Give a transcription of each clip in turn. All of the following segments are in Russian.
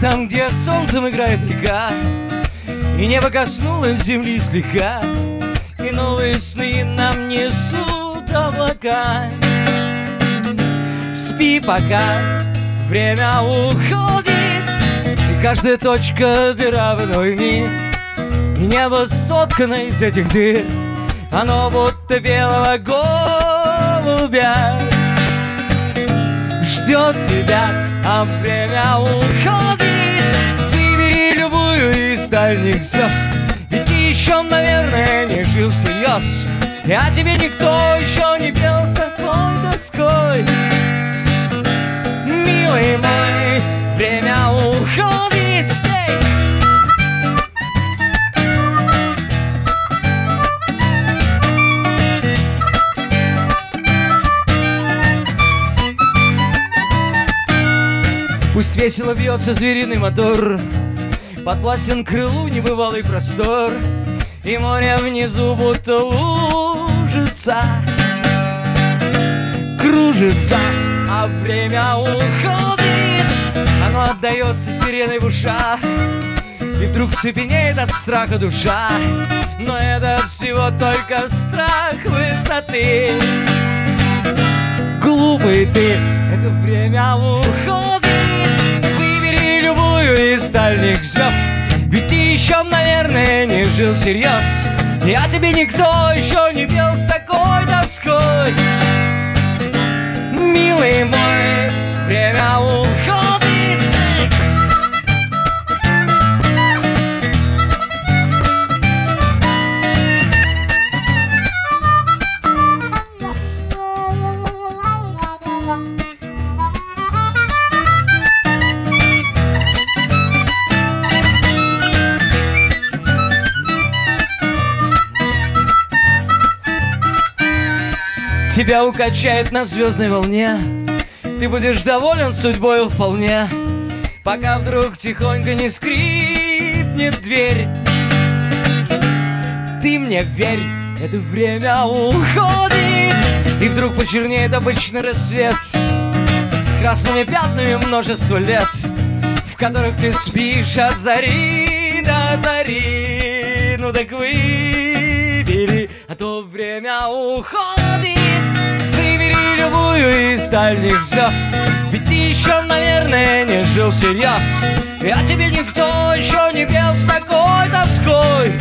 Там, где солнцем играет река, и небо коснулось земли слегка, и новые сны нам несут облака. Спи пока, время уходит, и каждая точка дыра в иной мир, и небо соткано из этих дыр, оно будто белого голубя ждет тебя, а время уходит. Выбери любую из дальних звезд, ведь ты еще, наверное, не жил всерьез, и о тебе никто еще не пел с такой тоской. Милый мой, время уходит. Пусть весело бьется звериный мотор, подвластен крылу небывалый простор, и море внизу будто лужица кружится, а время уходит. Оно отдается сиреной в ушах, и вдруг цепенеет от страха душа. Но это всего только страх высоты. Глупый ты, это время уходит. Выбери любую из дальних звезд, ведь ты еще, наверное, не жил всерьез, и о тебе никто еще не пел с такой тоской. Милый мой, время уходит. Тебя укачает на звездной волне, ты будешь доволен судьбою вполне, пока вдруг тихонько не скрипнет дверь. Ты мне верь, это время уходит, и вдруг почернеет обычный рассвет красными пятнами множество лет, в которых ты спишь от зари до зари. Ну так выбери, а то время уходит. Выбери любую из дальних звезд, ведь ты еще, наверное, не жил всерьез, и о тебе никто еще не пел с такой тоской.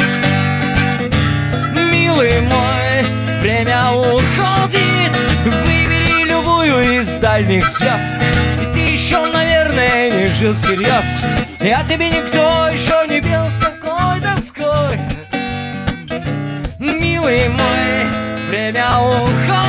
Милый мой, время уходит. Выбери любую из дальних звезд, ведь ты еще, наверное, не жил всерьез, и о тебе никто еще не пел с такой тоской. Милый мой, время уходит.